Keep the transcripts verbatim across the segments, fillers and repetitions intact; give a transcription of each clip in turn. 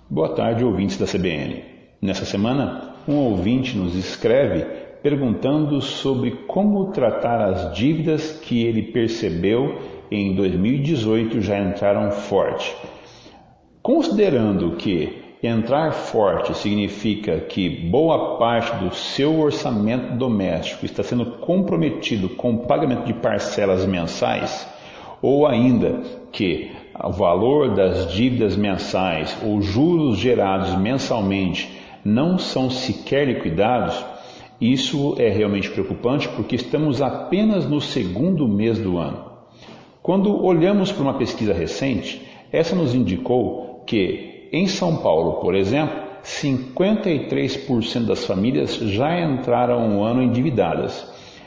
Boa tarde, ouvintes da C B N. Nessa semana, um ouvinte nos escreve perguntando sobre como tratar as dívidas que ele percebeu em dois mil e dezoito já entraram forte. Considerando que entrar forte significa que boa parte do seu orçamento doméstico está sendo comprometido com o pagamento de parcelas mensais, ou ainda que o valor das dívidas mensais ou juros gerados mensalmente não são sequer liquidados, isso é realmente preocupante porque estamos apenas no segundo mês do ano. Quando olhamos para uma pesquisa recente, essa nos indicou que em São Paulo, por exemplo, cinquenta e três por cento das famílias já entraram um ano endividadas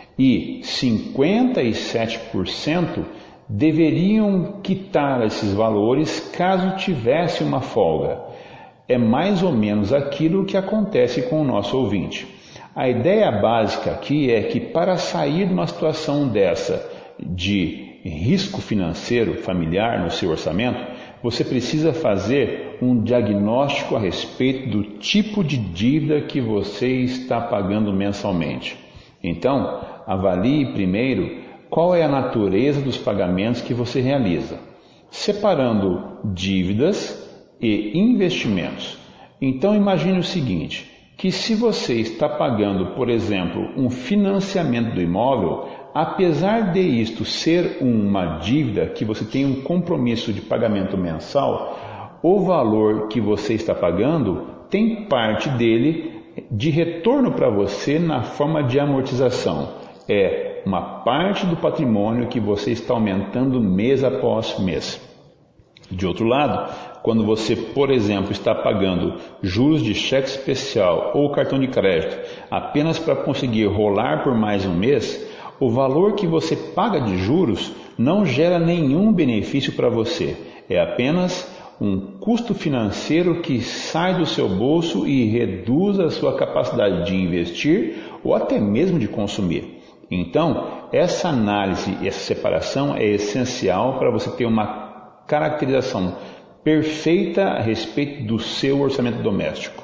e cinquenta e sete por cento deveriam quitar esses valores caso tivesse uma folga. É mais ou menos aquilo que acontece com o nosso ouvinte. A ideia básica aqui é que para sair de uma situação dessa de risco financeiro familiar no seu orçamento, você precisa fazer um diagnóstico a respeito do tipo de dívida que você está pagando mensalmente. Então, avalie primeiro qual é a natureza dos pagamentos que você realiza, separando dívidas e investimentos. Então imagine o seguinte, que se você está pagando, por exemplo, um financiamento do imóvel, apesar de isto ser uma dívida que você tem um compromisso de pagamento mensal, o valor que você está pagando tem parte dele de retorno para você na forma de amortização. É uma parte do patrimônio que você está aumentando mês após mês. De outro lado, quando você, por exemplo, está pagando juros de cheque especial ou cartão de crédito apenas para conseguir rolar por mais um mês, o valor que você paga de juros não gera nenhum benefício para você. É apenas um custo financeiro que sai do seu bolso e reduz a sua capacidade de investir ou até mesmo de consumir. Então, essa análise, essa separação é essencial para você ter uma caracterização perfeita a respeito do seu orçamento doméstico.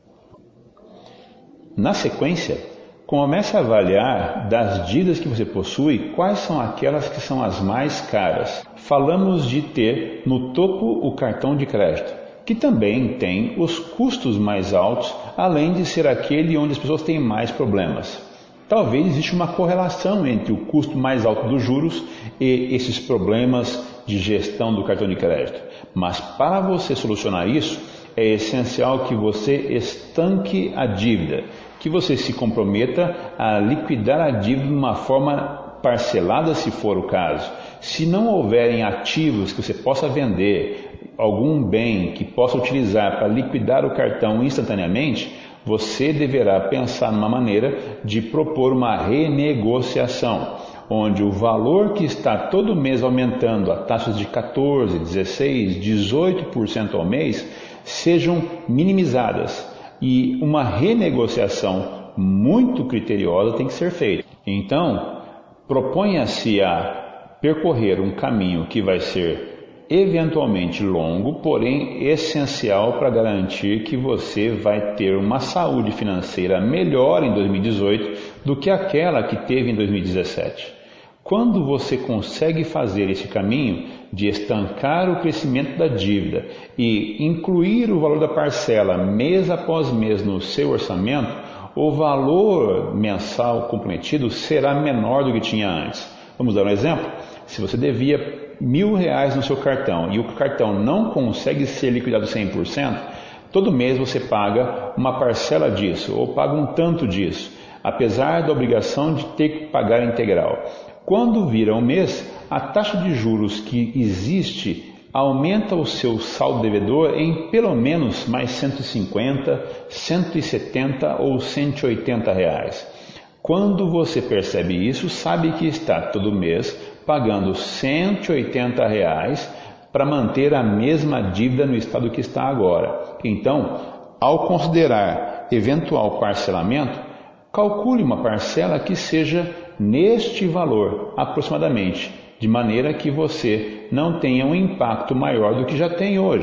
Na sequência, comece a avaliar das dívidas que você possui quais são aquelas que são as mais caras. Falamos de ter no topo o cartão de crédito, que também tem os custos mais altos, além de ser aquele onde as pessoas têm mais problemas. Talvez exista uma correlação entre o custo mais alto dos juros e esses problemas de gestão do cartão de crédito. Mas para você solucionar isso, é essencial que você estanque a dívida, que você se comprometa a liquidar a dívida de uma forma parcelada, se for o caso. Se não houverem ativos que você possa vender, algum bem que possa utilizar para liquidar o cartão instantaneamente, você deverá pensar numa maneira de propor uma renegociação, onde o valor que está todo mês aumentando a taxas de quatorze por cento, dezesseis por cento, dezoito por cento ao mês sejam minimizadas e uma renegociação muito criteriosa tem que ser feita. Então, proponha-se a percorrer um caminho que vai ser eventualmente longo, porém essencial para garantir que você vai ter uma saúde financeira melhor em dois mil e dezoito do que aquela que teve em dois mil e dezessete. Quando você consegue fazer esse caminho de estancar o crescimento da dívida e incluir o valor da parcela mês após mês no seu orçamento, o valor mensal comprometido será menor do que tinha antes. Vamos dar um exemplo? Se você devia mil reais no seu cartão e o cartão não consegue ser liquidado cem por cento, todo mês você paga uma parcela disso ou paga um tanto disso, apesar da obrigação de ter que pagar integral. Quando vira um mês, a taxa de juros que existe aumenta o seu saldo devedor em pelo menos mais cento e cinquenta, cento e setenta ou cento e oitenta reais. Quando você percebe isso, sabe que está todo mês pagando cento e oitenta reais para manter a mesma dívida no estado que está agora. Então, ao considerar eventual parcelamento, calcule uma parcela que seja neste valor aproximadamente, de maneira que você não tenha um impacto maior do que já tem hoje.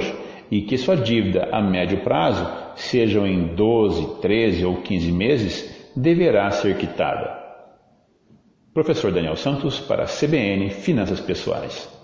e que sua dívida a médio prazo, sejam em doze, treze ou quinze meses, deverá ser quitada. Professor Daniel Santos para a C B N Finanças Pessoais.